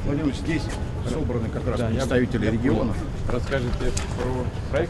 Владимир, здесь собраны как раз представители регионов. Расскажите про проект?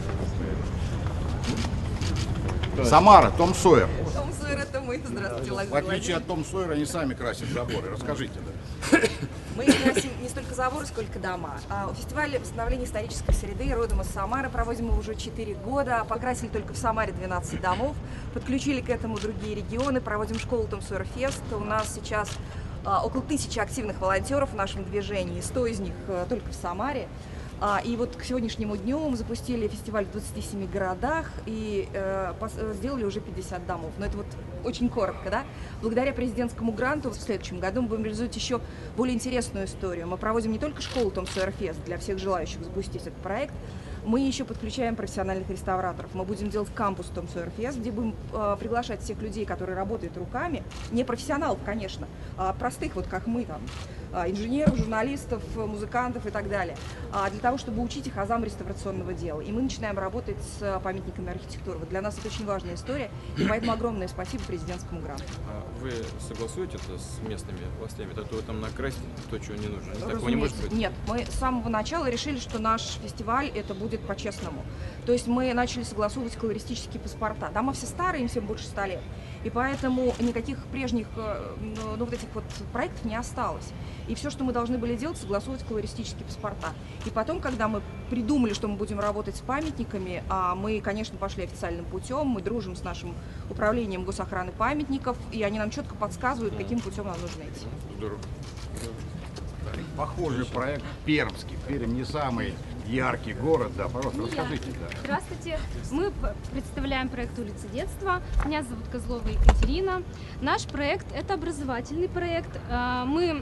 Самара, Том Сойер. Том Сойер — это мы. Здравствуйте, В Владимир отличие от Владимирович. Том Сойера, они сами красят заборы. Расскажите, да. Мы красим не столько заборы, сколько дома. Фестиваль восстановления исторической среды родом из Самары. Проводим его уже 4 года. Покрасили только в Самаре 12 домов. Подключили к этому другие регионы. Проводим школу Том Сойер Фест. У нас сейчас около 1000 активных волонтеров в нашем движении. 100 из них только в Самаре. И вот к сегодняшнему дню мы запустили фестиваль в 27 городах и сделали уже 50 домов. Но это вот очень коротко, да? Благодаря президентскому гранту в следующем году мы будем реализовать еще более интересную историю. Мы проводим не только школу Том Сойер Фест для всех желающих запустить этот проект, мы еще подключаем профессиональных реставраторов. Мы будем делать кампус Том Сойер Фест, где будем приглашать всех людей, которые работают руками, не профессионалов, конечно, а простых, вот как мы там, инженеров, журналистов, музыкантов и так далее, для того, чтобы учить их азам реставрационного дела. И мы начинаем работать с памятниками архитектуры. Вот для нас это очень важная история, и поэтому огромное спасибо президентскому гранту. Вы согласуете это с местными властями? То вы там накрасите то, чего не нужно? Такого не может быть? Нет, мы с самого начала решили, что наш фестиваль это будет по-честному. То есть мы начали согласовывать колористические паспорта. Дома все старые, им всем больше 100 лет. И поэтому никаких прежних вот этих вот проектов не осталось. И все, что мы должны были делать, согласовывать колористические паспорта. И потом, когда мы придумали, что мы будем работать с памятниками, мы, конечно, пошли официальным путем, мы дружим с нашим управлением госохраны памятников, и они нам четко подсказывают, каким путем нам нужно идти. Здорово. Похожий проект пермский. Пермь не самый яркий город, да, пожалуйста, расскажите. Да. Здравствуйте, мы представляем проект «Улица детства». Меня зовут Козлова Екатерина. Наш проект – это образовательный проект. Мы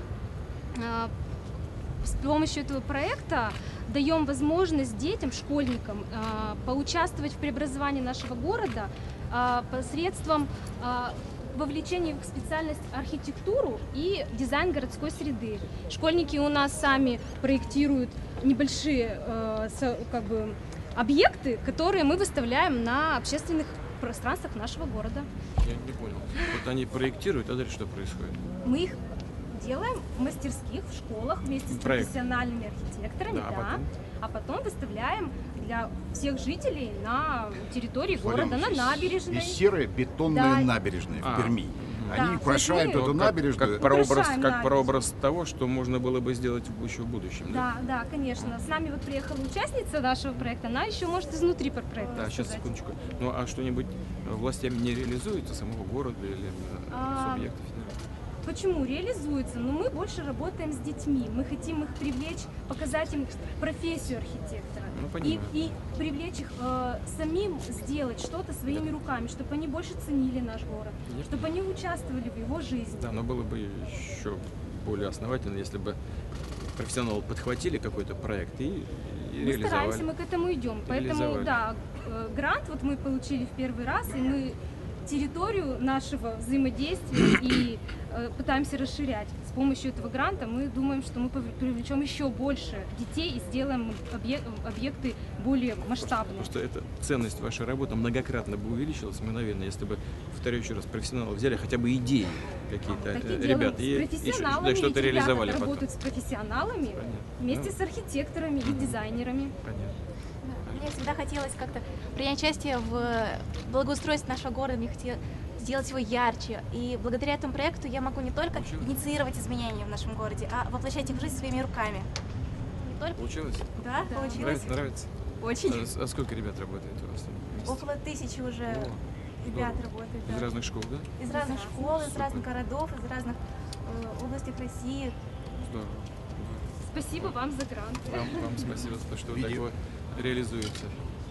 с помощью этого проекта даем возможность детям, школьникам поучаствовать в преобразовании нашего города посредством вовлечение в специальность архитектуру и дизайн городской среды. Школьники у нас сами проектируют небольшие объекты, которые мы выставляем на общественных пространствах нашего города. Я не понял. Вот они проектируют, а дальше что происходит? Мы их делаем в мастерских, в школах вместе с профессиональными архитекторами, да, а потом выставляем для всех жителей на территории города, на набережной. И серые бетонные набережные в Перми. Они украшают эту набережную. Как прообраз того, что можно было бы сделать еще в будущем. Да, конечно. С нами вот приехала участница нашего проекта, она еще может изнутри про проект рассказать. Сейчас, секундочку. Ну а что-нибудь властями не реализуется, самого города или субъектов? Почему реализуется? Но мы больше работаем с детьми. Мы хотим их привлечь, показать им профессию архитектора. И привлечь их самим сделать что-то своими руками, чтобы они больше ценили наш город, чтобы они участвовали в его жизни. Да, но было бы еще более основательно, если бы профессионалы подхватили какой-то проект и реализовали. Мы стараемся, мы к этому идем. Поэтому, да, грант вот мы получили в первый раз, и мы территорию нашего взаимодействия и пытаемся расширять. С помощью этого гранта мы думаем, что мы привлечем еще больше детей и сделаем объекты более масштабные. Потому что эта ценность вашей работы многократно бы увеличилась мгновенно, если бы, повторяю еще раз, профессионалы взяли хотя бы идеи какие-то ребят и что-то реализовали потом. Работают с профессионалами вместе с архитекторами и дизайнерами. Понятно. Мне всегда хотелось как-то принять участие в благоустройстве нашего города, мне хотелось сделать его ярче. И благодаря этому проекту я могу не только инициировать изменения в нашем городе, а воплощать их в жизнь своими руками. Получилось? Да, получилось. Нравится? Очень. А сколько ребят работает у вас? Около 1000 уже ребят работает. Из разных школ, да? Из разных школ, из разных городов, из разных областей России. Здорово. Спасибо вам за грант. Вам спасибо за то, что вы так реализуете.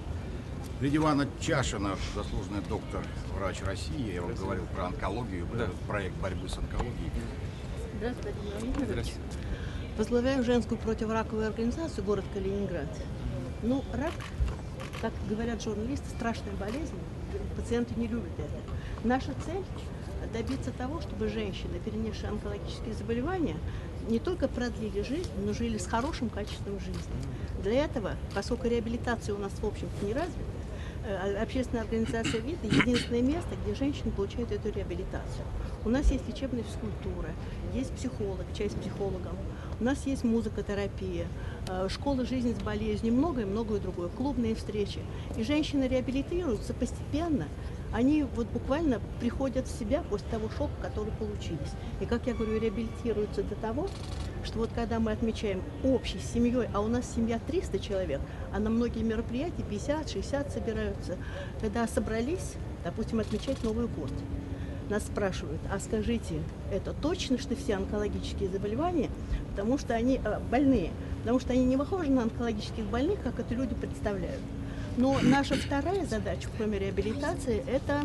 Лидия Ивановна Чашина, заслуженный доктор, врач России. Я вам говорил про онкологию, проект борьбы с онкологией. Здравствуйте, Владимир Владимирович. Возглавляю женскую противораковую организацию город Калининград. Ну, рак, как говорят журналисты, страшная болезнь. Пациенты не любят это. Наша цель – добиться того, чтобы женщины, перенесшие онкологические заболевания, не только продлили жизнь, но жили с хорошим качеством жизни. Для этого, поскольку реабилитация у нас в общем-то не развита, общественная организация ВИДа — единственное место, где женщины получают эту реабилитацию. У нас есть лечебная физкультура, есть психолог, часть психологом, у нас есть музыкотерапия, школа жизни с болезнью, многое другое, клубные встречи. И женщины реабилитируются постепенно. Они вот буквально приходят в себя после того шока, который получились. И, как я говорю, реабилитируются до того, что вот когда мы отмечаем общей семьей, а у нас семья 300 человек, а на многие мероприятия 50-60 собираются, когда собрались, допустим, отмечать Новый год, нас спрашивают: а скажите, это точно, что все онкологические заболевания, потому что они больные, потому что они не похожи на онкологических больных, как это люди представляют. Но наша вторая задача, кроме реабилитации, это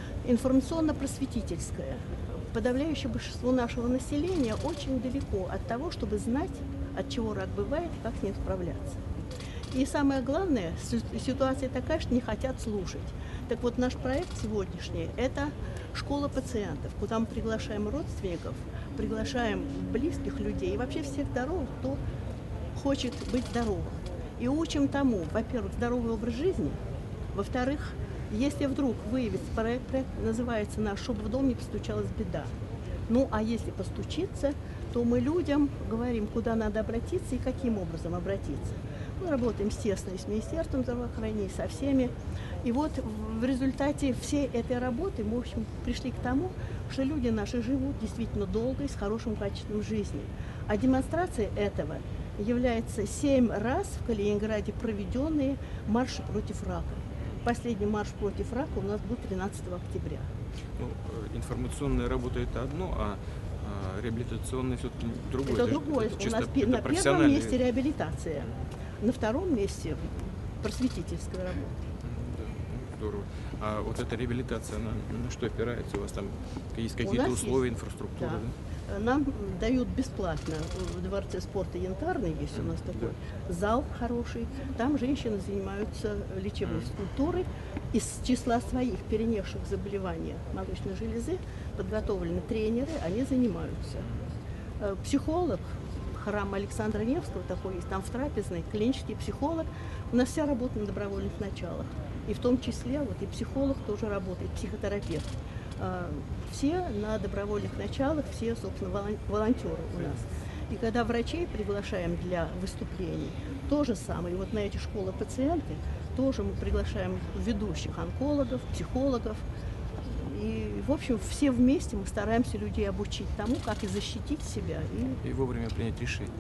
информационно-просветительская. Подавляющее большинство нашего населения очень далеко от того, чтобы знать, от чего рак бывает и как с ним справляться. И самое главное, ситуация такая, что не хотят слушать. Так вот, наш проект сегодняшний – это школа пациентов, куда мы приглашаем родственников, приглашаем близких людей и вообще всех здоровых, кто хочет быть здоровым. И учим тому, во-первых, здоровый образ жизни, во-вторых, если вдруг выявится проект называется наш «Чтобы в дом не постучалась беда». Ну, а если постучиться, то мы людям говорим, куда надо обратиться и каким образом обратиться. Мы работаем, естественно, и с Министерством здравоохранения, со всеми. И вот в результате всей этой работы мы, в общем, пришли к тому, что люди наши живут действительно долго и с хорошим качеством жизни. А демонстрацией этого является 7 раз в Калининграде проведенные марши против рака. Последний марш против рака у нас будет 13 октября. Ну, информационная работа — это одно, а реабилитационная все-таки другое. Это другое. У нас на первом месте реабилитация, на втором месте просветительская работа. Да, здорово. А вот эта реабилитация, она на что опирается? У вас там есть какие-то условия, инфраструктура? Да. Да? Нам дают бесплатно в Дворце спорта Янтарный, есть у нас такой зал хороший. Там женщины занимаются лечебной физкультурой. Из числа своих перенесших заболевания молочной железы подготовлены тренеры, они занимаются. Психолог, храм Александра Невского такой есть, там в трапезной, клинический психолог. У нас вся работа на добровольных началах. И в том числе вот и психолог тоже работает, психотерапевт. Все на добровольных началах, все, собственно, волонтеры у нас. И когда врачей приглашаем для выступлений, то же самое. И вот на эти школы пациенты тоже мы приглашаем ведущих онкологов, психологов. И, в общем, все вместе мы стараемся людей обучить тому, как и защитить себя. И вовремя принять решение.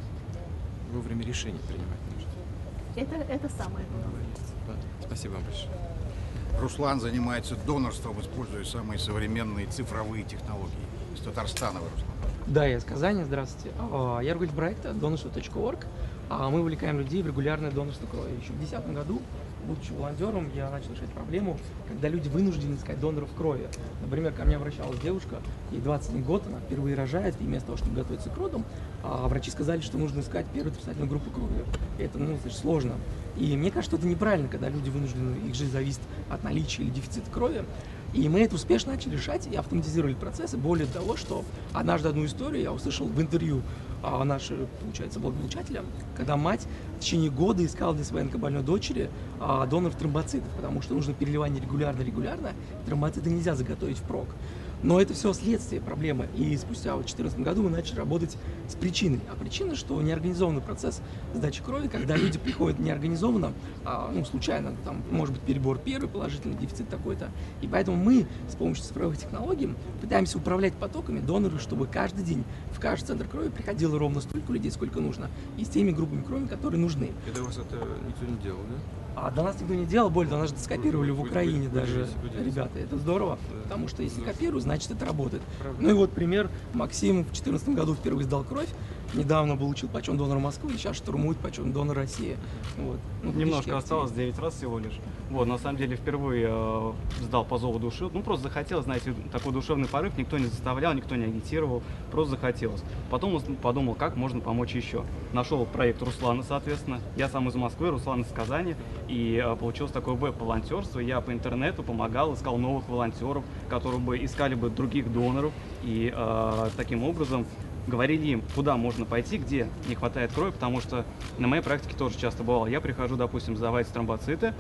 Вовремя решение принимать нужно. Это самое главное. Спасибо вам большое. Руслан занимается донорством, используя самые современные цифровые технологии. Из Татарстана вы, Руслан. Да, я из Казани, здравствуйте. Я руководитель проекта донорство.орг. Мы вовлекаем людей в регулярное донорство крови. Еще в 2010 году, будучи волонтером, я начал решать проблему, когда люди вынуждены искать доноров крови. Например, ко мне обращалась девушка, ей 21 год, она впервые рожает, и вместо того, чтобы готовиться к родам, врачи сказали, что нужно искать первую спасательную группу крови. И это, значит, сложно. И мне кажется, что это неправильно, когда люди вынуждены, их жизнь зависит от наличия или дефицита крови. И мы это успешно начали решать и автоматизировали процессы. Более того, что однажды одну историю я услышал в интервью нашего, получается, благополучателя, когда мать в течение года искала для своей онкобольной дочери доноров тромбоцитов, потому что нужно переливание регулярно, тромбоциты нельзя заготовить впрок. Но это все следствие проблемы. И спустя в 2014 году мы начали работать с причиной. А причина, что неорганизованный процесс сдачи крови, когда люди приходят неорганизованно, случайно, там, может быть, перебор первый, положительный дефицит такой-то. И поэтому мы с помощью цифровых технологий пытаемся управлять потоками доноров, чтобы каждый день в каждый центр крови приходило ровно столько людей, сколько нужно, и с теми группами крови, которые нужны. И до вас это никто не делал, да? До нас никто не делал, более того, нас же скопировали в Украине даже, будете. ребята, это здорово, Да. потому что если копируют, значит это работает. Правда. Ну и вот пример, Максим в 2014 году впервые сдал кровь, недавно получил почет донора Москвы, и сейчас штурмует почет донор России. Вот. Немножко осталось, 9 раз всего лишь. Вот, на самом деле, впервые сдал по зову души. Просто захотелось, знаете, такой душевный порыв, никто не заставлял, никто не агитировал, просто захотелось. Потом подумал, как можно помочь еще. Нашел проект Руслана, соответственно. Я сам из Москвы, Руслан из Казани. И получилось такое веб-волонтерство. Я по интернету помогал, искал новых волонтеров, которые бы искали бы других доноров. И таким образом говорили им, куда можно пойти, где не хватает крови, потому что на моей практике тоже часто бывало. Я прихожу, допустим, сдавать тромбоциты,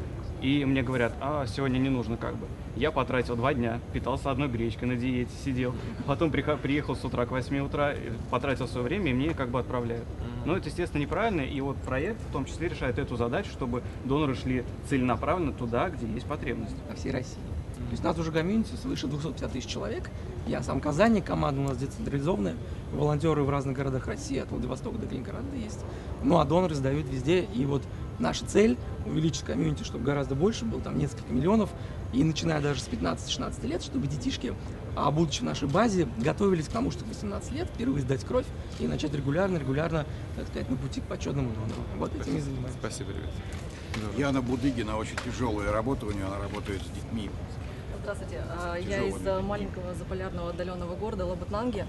И мне говорят, сегодня не нужно как бы. Я потратил 2 дня, питался одной гречкой, на диете сидел. Потом приехал с утра к 8 утра, потратил свое время, и мне как бы отправляют. Но это, естественно, неправильно. И вот проект в том числе решает эту задачу, чтобы доноры шли целенаправленно туда, где есть потребность. По всей России. То есть у нас уже комьюнити свыше 250 тысяч человек. Я сам Казани, команда у нас децентрализованная. Волонтеры в разных городах России, от Владивостока до Калининграда есть. Ну а доноры сдают везде. И вот наша цель увеличить комьюнити, чтобы гораздо больше было, там несколько миллионов. И начиная даже с 15-16 лет, чтобы детишки, будучи в нашей базе, готовились к тому, что в 18 лет впервые сдать кровь и начать регулярно, так сказать, на пути к почетному донору. Вот этим и занимаемся. Спасибо, ребят. Яна Будыгина, очень тяжелое работа у нее, она работает с детьми. Здравствуйте, я из маленького заполярного отдаленного города Лабытнанги.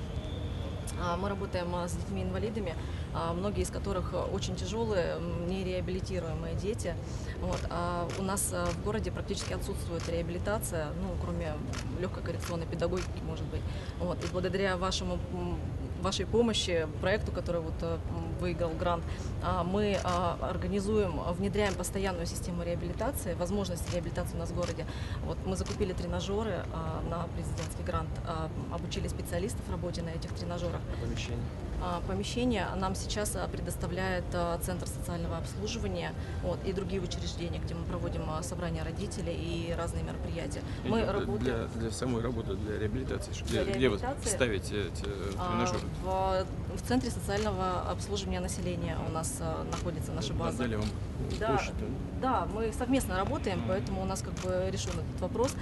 Мы работаем с детьми-инвалидами, многие из которых очень тяжелые, нереабилитируемые дети. Вот. У нас в городе практически отсутствует реабилитация, кроме легкой коррекционной педагогики, может быть. Вот. И благодаря вашей помощи, проекту, который выиграл грант, мы внедряем постоянную систему реабилитации, возможность реабилитации у нас в городе. Вот мы закупили тренажеры на президентский грант, обучили специалистов работе на этих тренажерах. Помещение нам сейчас предоставляет Центр социального обслуживания и другие учреждения, где мы проводим собрания родителей и разные мероприятия. Мы работаем для самой работы, для реабилитации. Где вы ставите эти тренажеры? В Центре социального обслуживания населения у нас находится наша база. Отдали вам площадь? Да, мы совместно работаем, поэтому у нас решен этот вопрос.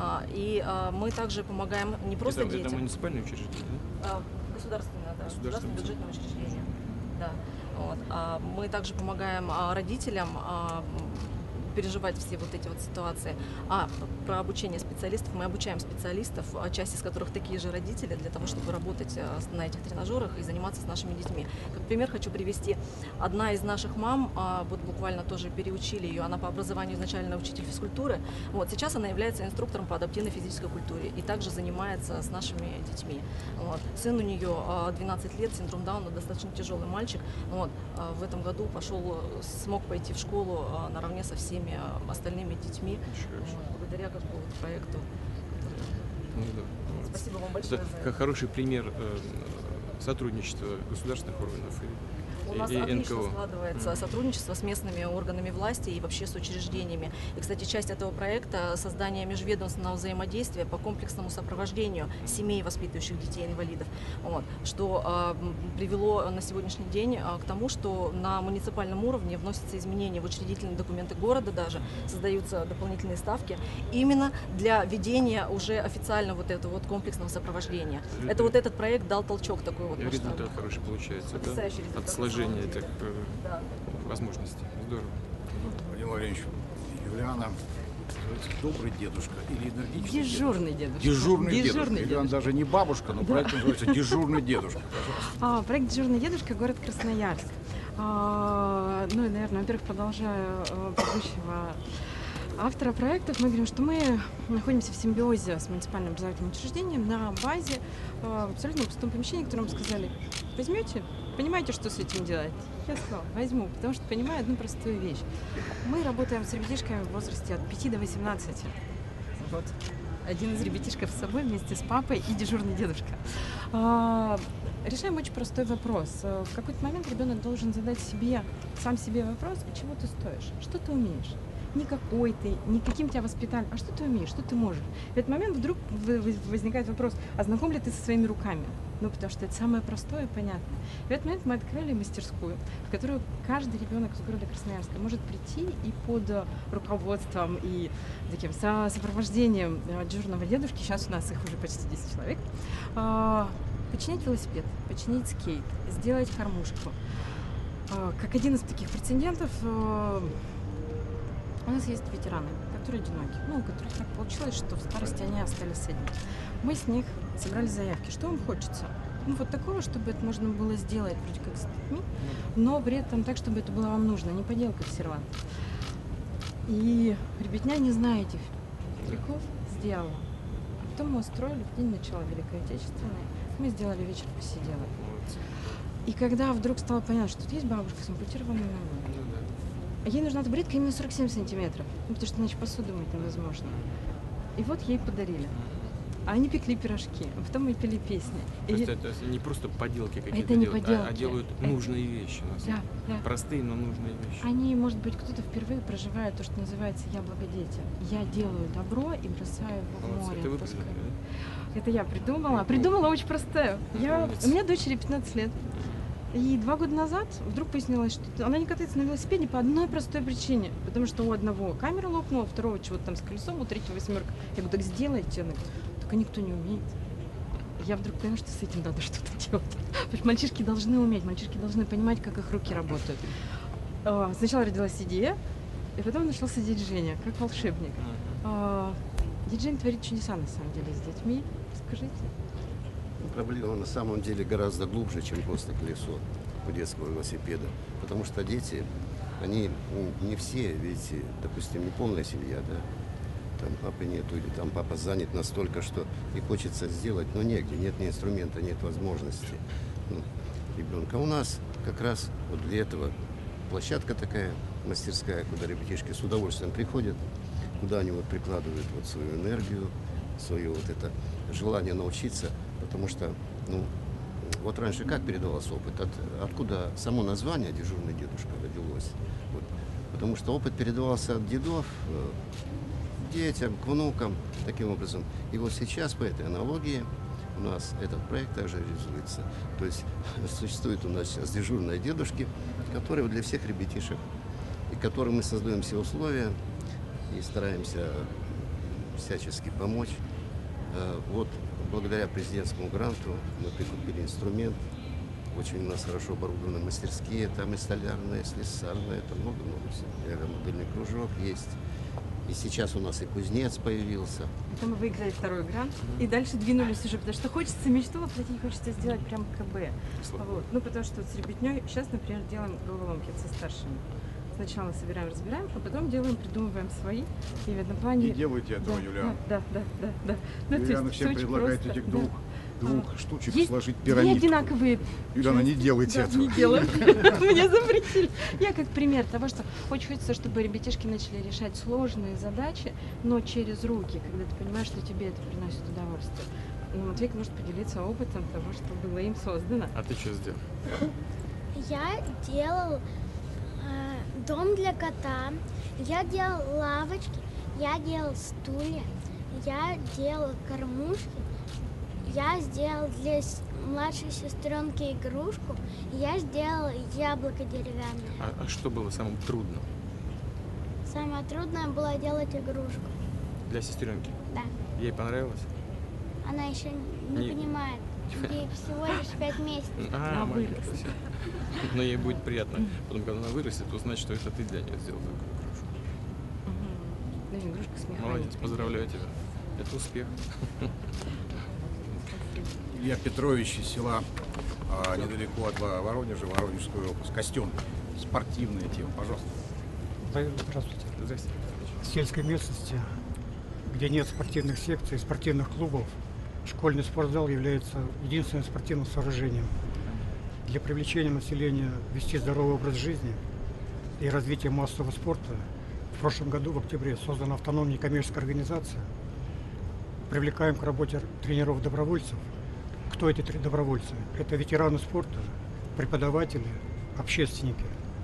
И мы также помогаем не просто детям. Это муниципальное учреждение, да? Государственное бюджетное учреждение. Да. Вот. Мы также помогаем родителям переживать все вот эти ситуации. Про обучение специалистов. Мы обучаем специалистов, часть из которых такие же родители, для того, чтобы работать на этих тренажерах и заниматься с нашими детьми. Как пример хочу привести. Одна из наших мам, буквально тоже переучили ее, она по образованию изначально учитель физкультуры. Вот. Сейчас она является инструктором по адаптивной физической культуре и также занимается с нашими детьми. Вот. Сын у нее 12 лет, синдром Дауна, достаточно тяжелый мальчик. Вот. В этом году смог пойти в школу наравне со всеми остальными детьми, благодаря проекту. Спасибо вам большое. Это хороший пример сотрудничества государственных органов У нас отлично складывается сотрудничество с местными органами власти и вообще с учреждениями. И, кстати, часть этого проекта — создание межведомственного взаимодействия по комплексному сопровождению семей, воспитывающих детей-инвалидов, что привело на сегодняшний день к тому, что на муниципальном уровне вносятся изменения в учредительные документы города, даже создаются дополнительные ставки именно для ведения уже официально этого комплексного сопровождения. Это этот проект дал толчок такой результат хороший получается, потрясающий результат. От сложения этих возможностей. Здорово. Владимир Владимирович, Юлиана добрый дедушка или энергичный дежурный дедушка. Дежурный дедушка. Юлиана даже не бабушка, но проект называется «Дежурный дедушка». Проект «Дежурный дедушка», город Красноярск. И, наверное, во-первых, продолжаю предыдущего автора проектов, мы говорим, что мы находимся в симбиозе с муниципальным образовательным учреждением на базе в абсолютно пустом помещении, которое мы сказали: возьмете, понимаете, что с этим делать? Я сказала: возьму, потому что понимаю одну простую вещь. Мы работаем с ребятишками в возрасте от 5 до 18. Вот. Один из ребятишков с собой вместе с папой и дежурный дедушка. Решаем очень простой вопрос. В какой-то момент ребенок должен задать сам себе вопрос: чего ты стоишь, что ты умеешь? Не какой ты, не каким тебя воспитали, а что ты умеешь, что ты можешь. В этот момент вдруг возникает вопрос: а знаком ли ты со своими руками? Потому что это самое простое и понятное. В этот момент мы открыли мастерскую, в которую каждый ребенок из города Красноярска может прийти и под руководством и таким сопровождением дежурного дедушки, сейчас у нас их уже почти 10 человек, починить велосипед, починить скейт, сделать кормушку. Как один из таких прецедентов, у нас есть ветераны, которые одиноки, у которых так получилось, что в старости они остались одни. Мы с них собрали заявки, что им хочется. Такого, чтобы это можно было сделать вроде как с детьми, но при этом так, чтобы это было вам нужно, не поделка в сервант. И ребятня, не зная этих трюков, сделала. А потом мы устроили в день начала Великой Отечественной, мы сделали вечер посиделок. И когда вдруг стало понятно, что тут есть бабушка с ампутированной ногой, ей нужна табуретка именно 47 сантиметров, ну, потому что иначе посуду мыть невозможно. И вот ей подарили. А они пекли пирожки, а потом мы пели песни. То есть это не просто поделки какие-то это не делают, поделки. а делают нужные вещи. На самом деле. Да. Простые, но нужные вещи. Они, может быть, кто-то впервые проживает то, что называется «я благодетель». Я делаю добро и бросаю его в море. Это вы отпускаю. придумали, да? Это я придумала. Придумала очень простое. У меня дочери 15 лет. И 2 года назад вдруг выяснилось, что она не катается на велосипеде по одной простой причине. Потому что у одного камера лопнула, у второго чего-то там с колесом, у третьего восьмерка. Я говорю, так сделайте. Она говорит, только никто не умеет. Я вдруг поняла, что с этим надо что-то делать. Потому что мальчишки должны уметь, мальчишки должны понимать, как их руки работают. Сначала родилась идея, и потом нашелся дядя Женя, как волшебник. Дядя Женя творит чудеса, на самом деле, с детьми. Скажите. Проблема на самом деле гораздо глубже, чем просто колесо у детского велосипеда. Потому что дети, они не все, видите, допустим, не полная семья, да, там папы нету, или там папа занят настолько, что и хочется сделать, но негде, нет ни инструмента, нет возможности ребенка. У нас как раз вот для этого площадка такая, мастерская, куда ребятишки с удовольствием приходят, куда они вот прикладывают вот свою энергию, свое вот это желание научиться, потому что, вот раньше как передавался опыт, откуда само название «Дежурный дедушка» родилось, вот. Потому что опыт передавался от дедов детям, к внукам, таким образом. И вот сейчас по этой аналогии у нас этот проект также реализуется. То есть существует у нас сейчас дежурные дедушки, которые для всех ребятишек, и которым мы создаем все условия и стараемся всячески помочь. Вот благодаря президентскому гранту мы прикупили инструмент. Очень у нас хорошо оборудованы мастерские, там и столярные, и слесарные, там много-много всего. Модельный кружок есть. И сейчас у нас и кузнец появился. Это мы выиграли 2-й грант и дальше двинулись уже, потому что хочется мечту воплотить, хочется сделать прям КБ. Вот. Потому что вот с ребятней сейчас, например, делаем головоломки со старшими. Сначала собираем, разбираем, а потом придумываем свои. И в этом плане... Не делайте этого, Юлиана. Да. Юлиана всем предлагает этих двух штучек сложить Есть пирамидку. одинаковые. Юлиана, не делайте этого. Не делаем. Мне запретили. Я как пример того, что очень хочется, чтобы ребятишки начали решать сложные задачи, но через руки, когда ты понимаешь, что тебе это приносит удовольствие. Матвейка может поделиться опытом того, что было им создано. А ты что сделал? Я делал дом для кота, я делал лавочки, я делал стулья, я делал кормушки, я сделал для младшей сестренки игрушку, я сделала яблоко деревянное. А что было самым трудным? Самое трудное было делать игрушку. Для сестренки? Да. Ей понравилось? Она еще не понимает. Ей всего лишь 5 месяцев. Маленькая совсем. Но ей будет приятно. Потом, когда она вырастет, узнать, что это ты для нее сделал такую игрушку. Игрушка с механикой. Молодец, поздравляю тебя. Это успех. Илья Петрович из села недалеко от Воронежа, Воронежской области. Костюм. Спортивная тема, пожалуйста. Здравствуйте. Здравствуйте. В сельской местности, где нет спортивных секций, спортивных клубов, школьный спортзал является единственным спортивным сооружением. Для привлечения населения вести здоровый образ жизни и развития массового спорта в прошлом году, в октябре, создана автономная некоммерческая организация. Привлекаем к работе тренеров-добровольцев. Кто эти добровольцы? Это ветераны спорта, преподаватели, общественники.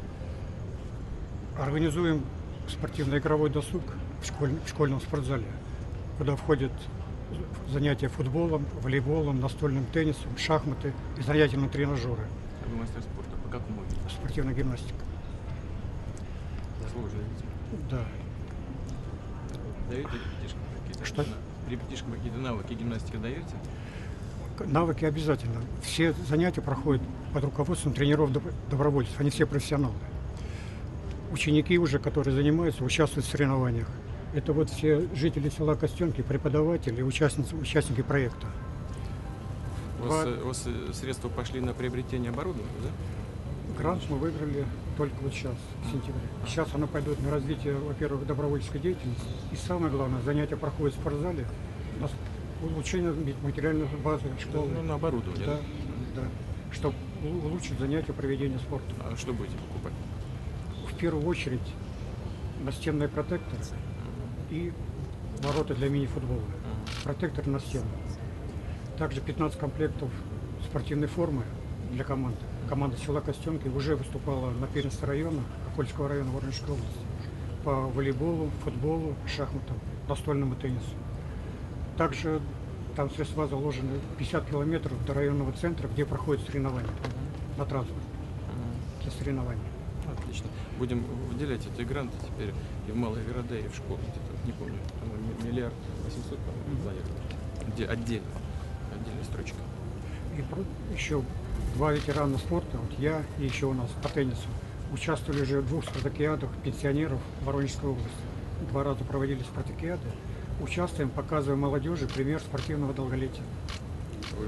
Организуем спортивно-игровой досуг в школьном спортзале, куда входят занятия футболом, волейболом, настольным теннисом, шахматы и занятия на тренажеры. А вы мастер спорта по какому виду? Спортивная гимнастика. Сложно, видимо. Да. Даете ребятишкам какие-то? Что? Ребятишкам какие-то навыки гимнастики даете? Навыки обязательно. Все занятия проходят под руководством тренеров-добровольцев. Они все профессионалы. Ученики уже, которые занимаются, участвуют в соревнованиях. Это вот все жители села Костенки, преподаватели, участники проекта. У вас средства пошли на приобретение оборудования, да? Грант мы выиграли только вот сейчас, в сентябре. Сейчас оно пойдет на развитие, во-первых, добровольческой деятельности. И самое главное, занятия проходят в спортзале. У нас улучшение материальной базы школы. На оборудование. Да. Чтобы улучшить занятия проведения спорта. А что будете покупать? первую очередь настенные протекторы и ворота для мини-футбола. Протектор на стену. Также 15 комплектов спортивной формы для команд. Команда села Костенки уже выступала на первенстве района, Окольского района Воронежской области, по волейболу, футболу, шахматам, настольному теннису. Также там средства заложены 50 километров до районного центра, где проходят соревнования на транспорт для соревнований. Отлично. Будем выделять эти гранты теперь и в малые города, и в школы. Где-то, не помню, по-моему, 1 800 000 000, по-моему, планируем. Где отдельная строчка. И еще 2 ветерана спорта, вот я и еще у нас по теннису, участвовали уже в 2 спартакиадах пенсионеров Воронежской области. 2 раза проводили спартакиады. Участвуем, показываем молодежи пример спортивного долголетия. Вы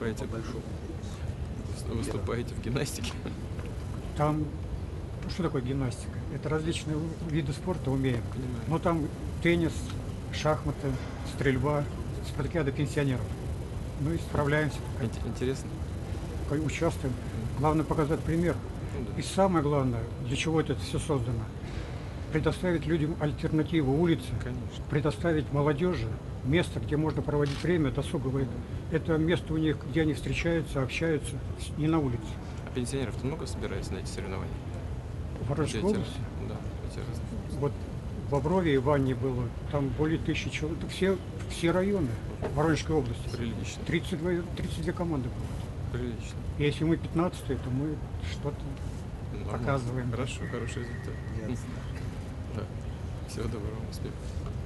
выступаете в гимнастике? Там, что такое гимнастика? Это различные виды спорта умеем. Но там теннис, шахматы, стрельба, спартакиады пенсионеров. Ну и справляемся. Интересно. Участвуем. Главное показать пример. И самое главное, для чего это все создано, предоставить людям альтернативу улице, предоставить молодежи место, где можно проводить время досуговое. Это место у них, где они встречаются, общаются, не на улице. А пенсионеров-то много собирается на эти соревнования? В Воронежской области? Да, вот в Боброве и Ванне было, там более 1000 человек. Все районы Воронежской области. Прилично. 32 команды было. Прилично. И если мы 15-е, то мы что-то показываем. Хорошо, хороший результат. Да. Всего доброго, успехов.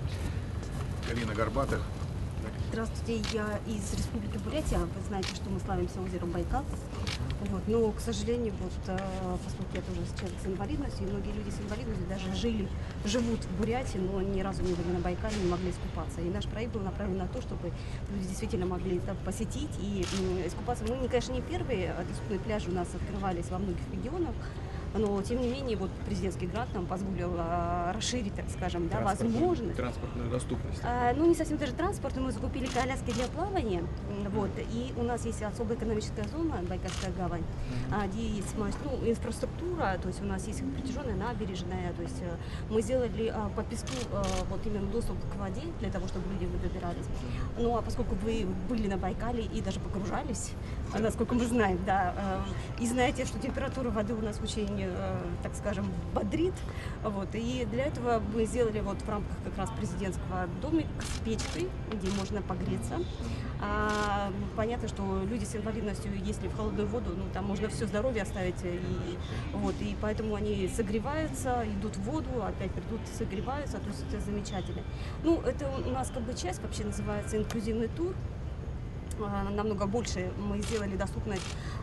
Галина Горбатых. Здравствуйте, я из Республики Бурятия. Вы знаете, что мы славимся озером Байкал. Вот. Но, к сожалению, поскольку я тоже человек с инвалидностью, и многие люди с инвалидностью даже живут в Бурятии, но ни разу не были на Байкале, не могли искупаться. И наш проект был направлен на то, чтобы люди действительно могли это посетить и искупаться. Мы, конечно, не первые, доступные пляжи у нас открывались во многих регионах. Но, тем не менее, вот президентский грант нам позволил расширить, так скажем, да, возможность. Транспортную доступность. Ну, не совсем даже транспорт. Мы закупили коляски для плавания. Вот, и у нас есть особая экономическая зона, Байкальская гавань, где есть инфраструктура, то есть у нас есть протяженная набережная. То есть мы сделали по песку вот именно доступ к воде, для того, чтобы люди добирались. Ну, а поскольку вы были на Байкале и даже погружались, насколько мы знаем, да, и знаете, что температура воды у нас очень, так скажем, бодрит. Вот, и для этого мы сделали вот в рамках как раз президентского домик с печкой, где можно погреться. Понятно, что люди с инвалидностью, если в холодную воду, ну там можно все здоровье оставить, и поэтому они согреваются, идут в воду, опять придут, согреваются, то есть это замечательно. Ну, это у нас как бы часть вообще называется инклюзивный тур. Намного больше мы сделали доступность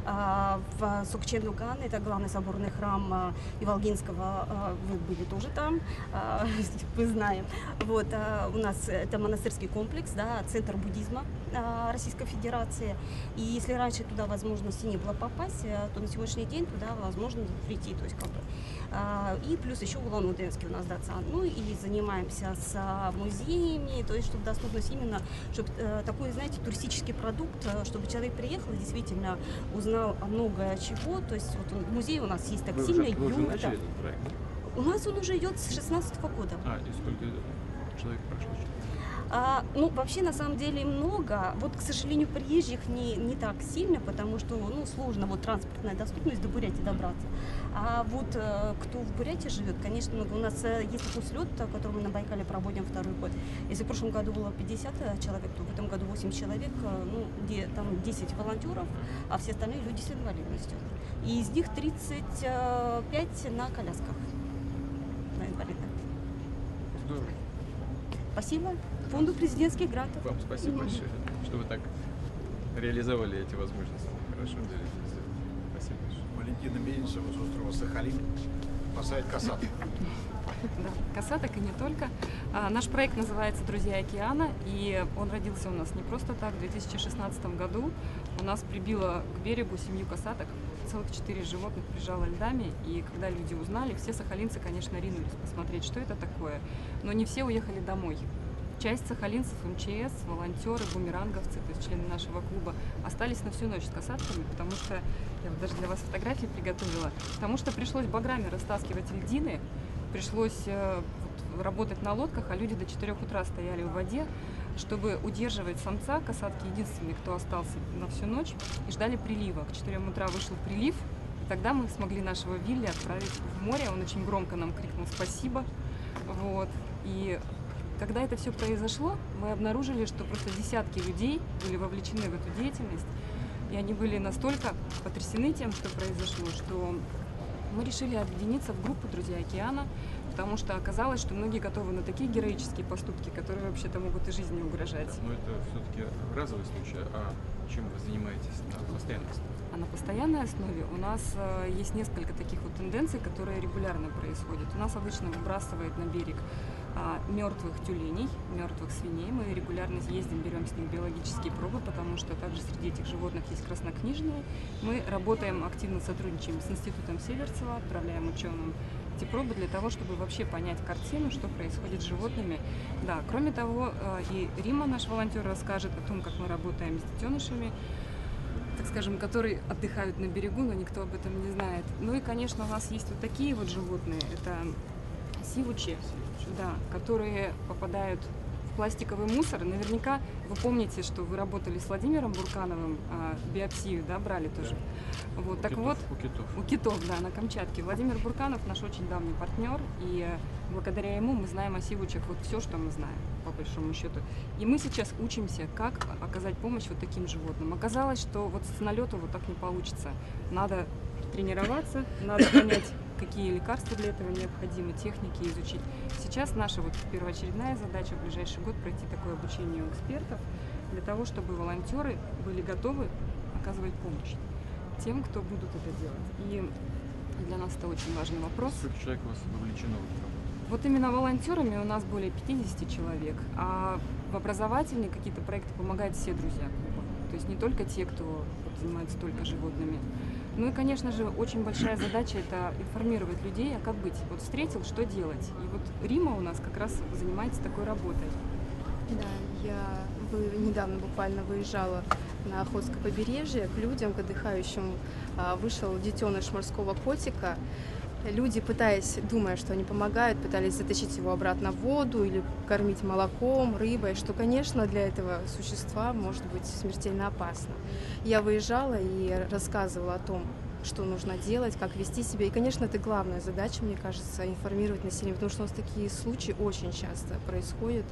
в Сокчен-Луган, это главный соборный храм Иволгинского, вы были тоже там, мы знаем. Вот, у нас это монастырский комплекс, да, центр буддизма Российской Федерации. И если раньше туда возможности не было попасть, то на сегодняшний день туда возможно прийти. То есть, как бы, и плюс еще Улан-Удэнский у нас дацан. Ну и занимаемся с музеями, то есть чтобы доступность именно, чтобы такой, знаете, туристический продукт, чтобы человек приехал и действительно узнал многое чего. То есть вот музей у нас есть так сильно. Вы уже начали этот проект? У нас он уже идет с 16-го года. И сколько человек прошло? Ну, вообще, на самом деле, много. Вот, к сожалению, приезжих не так сильно, потому что, ну, сложно вот транспортная доступность до Бурятии добраться. А вот кто в Бурятии живет, конечно, много. У нас есть такой слет, который мы на Байкале проводим второй год. Если в прошлом году было 50 человек, то в этом году 8 человек, ну, где там 10 волонтеров, а все остальные люди с инвалидностью. И из них 35 на колясках, на инвалидах. Здорово. Спасибо фонду президентских грантов. Вам спасибо большое, что вы так реализовали эти возможности. Хорошо делаете. Спасибо большое. Валентина Мельницева с острова Сахалин спасает косаток. Да, косаток и не только. Наш проект называется «Друзья океана», и он родился у нас не просто так. В 2016 году у нас прибило к берегу семью косаток. Целых 4 животных прижало льдами, и когда люди узнали, все сахалинцы, конечно, ринулись посмотреть, что это такое. Но не все уехали домой. Часть сахалинцев, МЧС, волонтеры, бумеранговцы, то есть члены нашего клуба, остались на всю ночь с касатками, потому что, я вот даже для вас фотографии приготовила, потому что пришлось баграми растаскивать льдины, пришлось работать на лодках, а люди до 4 утра стояли в воде, чтобы удерживать самца. Касатки единственные, кто остался на всю ночь, и ждали прилива. К 4 утра вышел прилив, и тогда мы смогли нашего Вилли отправить в море. Он очень громко нам крикнул «спасибо». Вот. И когда это все произошло, мы обнаружили, что просто десятки людей были вовлечены в эту деятельность, и они были настолько потрясены тем, что произошло, что мы решили объединиться в группу «Друзья океана», потому что оказалось, что многие готовы на такие героические поступки, которые вообще-то могут и жизни угрожать. Но это все-таки разовый случай, а чем вы занимаетесь на постоянной основе? А на постоянной основе у нас есть несколько таких вот тенденций, которые регулярно происходят. У нас обычно выбрасывает на берег мертвых тюленей, мертвых свиней. Мы регулярно ездим, берем с них биологические пробы, потому что также среди этих животных есть краснокнижные. Мы работаем, активно сотрудничаем с Институтом Северцева, отправляем ученым эти пробы для того, чтобы вообще понять картину, что происходит с животными. Да, кроме того, и Рима, наш волонтер, расскажет о том, как мы работаем с детенышами, так скажем, которые отдыхают на берегу, но никто об этом не знает. Ну и, конечно, у нас есть вот такие вот животные, это сивучи, да, которые попадают в пластиковый мусор. Наверняка вы помните, что вы работали с Владимиром Буркановым, биопсию, да, брали тоже. Вот, так вот, у китов, да, на Камчатке. Владимир Бурканов наш очень давний партнер, и благодаря ему мы знаем о сивучах вот все, что мы знаем, по большому счету. И мы сейчас учимся, как оказать помощь вот таким животным. Оказалось, что вот с налету вот так не получится. Надо тренироваться, надо понять, какие лекарства для этого необходимы, техники изучить. Сейчас наша вот первоочередная задача в ближайший год пройти такое обучение у экспертов, для того, чтобы волонтеры были готовы оказывать помощь тем, кто будут это делать. И для нас это очень важный вопрос. Сколько человек у вас вовлечено в эту работу? Вот именно волонтерами у нас более 50 человек, а в образовательные какие-то проекты помогают все друзья клуба. То есть не только те, кто занимается только животными. Ну и, конечно же, очень большая задача – это информировать людей, а как быть. Вот встретил, что делать. И вот Рима у нас как раз занимается такой работой. Да, я недавно буквально выезжала на Охотское побережье к людям, к отдыхающим. Вышел детеныш морского котика. Люди, пытаясь, думая, что они помогают, пытались затащить его обратно в воду или кормить молоком, рыбой, что, конечно, для этого существа может быть смертельно опасно. Я выезжала и рассказывала о том, что нужно делать, как вести себя. И, конечно, это главная задача, мне кажется, информировать население, потому что у нас такие случаи очень часто происходят.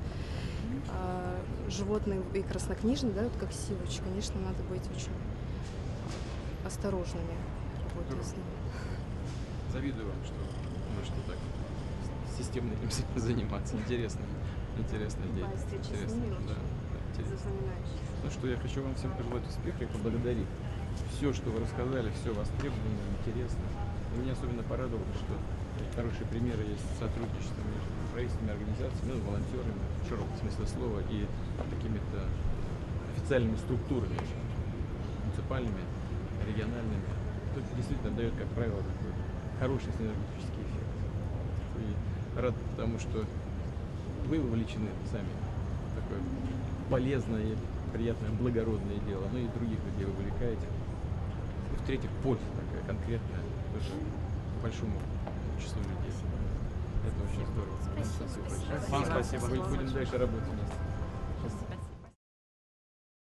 Животные и краснокнижные, да, вот как сивуч, конечно, надо быть очень осторожными, работая с ними. Завидую вам, что можете так системно этим заниматься. Интересная идея. Да, интересно. Ну что, я хочу вам всем пожелать успеха и поблагодарить. Все, что вы рассказали, все востребовано, интересно. И меня особенно порадовало, что хорошие примеры есть сотрудничества между правительственными организациями, волонтерами, в широком смысле слова, и какими-то официальными структурами, муниципальными, региональными. Тут действительно дает, как правило, такой хороший синергетический эффект. И рад тому, что вы вовлечены сами в такое полезное, приятное, благородное дело, но и других людей вы вовлекаете. И в-третьих, польза такая конкретная, тоже большому числу людей. Это очень здорово. Спасибо. Вам спасибо. Будем дальше работать вместе.